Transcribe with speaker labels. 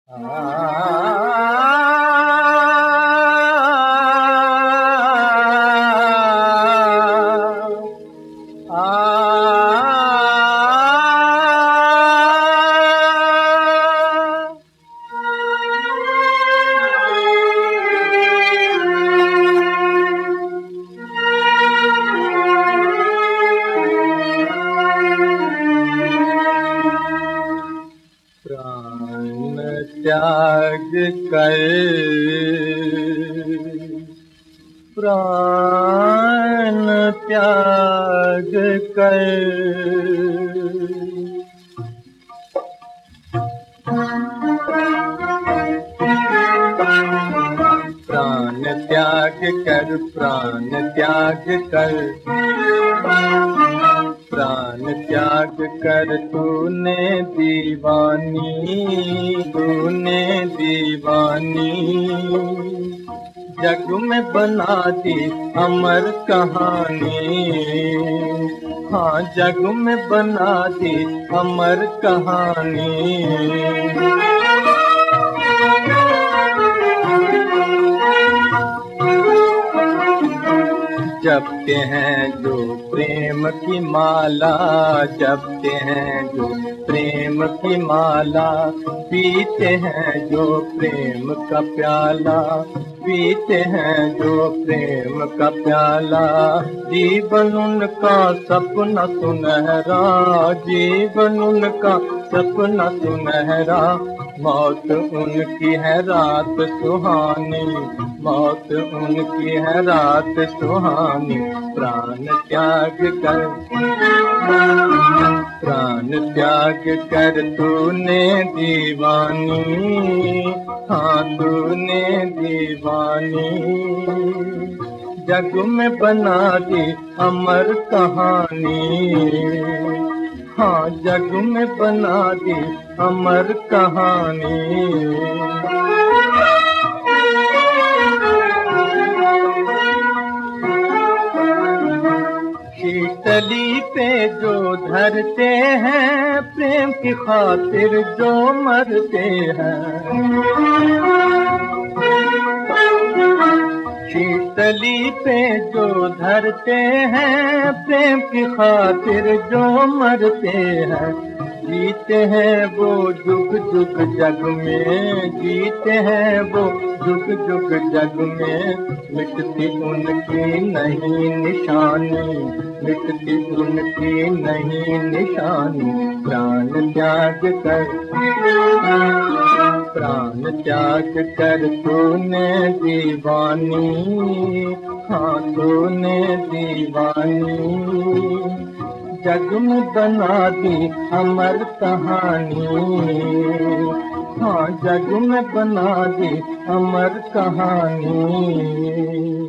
Speaker 1: प्राण त्याग कर, प्राण त्याग कर, प्राण त्याग कर, प्राण त्याग कर, प्राण त्याग कर। तूने दीवानी, तूने दीवानी जग में बना दी अमर कहानी। हाँ, जग में बना दी अमर कहानी। जपते हैं जो प्रेम की माला, जपते हैं जो प्रेम की माला, पीते हैं जो प्रेम का प्याला, पीते हैं जो प्रेम का प्याला। जीवन उनका सपना सुनहरा, जीवन उनका सपना सुनहरा, मौत उनकी है रात सुहानी, मौत उनकी है रात सुहानी। प्राण त्याग कर, प्राण त्याग कर, तूने दीवानी, हाँ तूने दीवानी जग में बना दी अमर कहानी। हाँ, जग में बना दी अमर कहानी। शीतली पे जो धरते हैं, प्रेम की खातिर जो मरते हैं। शीतली पे जो धरते हैं, प्रेम की खातिर जो मरते हैं। जीते हैं वो जुग जुग जग में, जीते हैं वो जुग जुग जग में। मिटती उनकी नहीं निशानी, मिटती उनकी नहीं निशानी। प्राण त्याग कर, प्राण त्याग कर, तूने दीवानी, हाँ तूने दीवानी जग में बना दी अमर कहानी। हाँ, जग में बना दी अमर कहानी।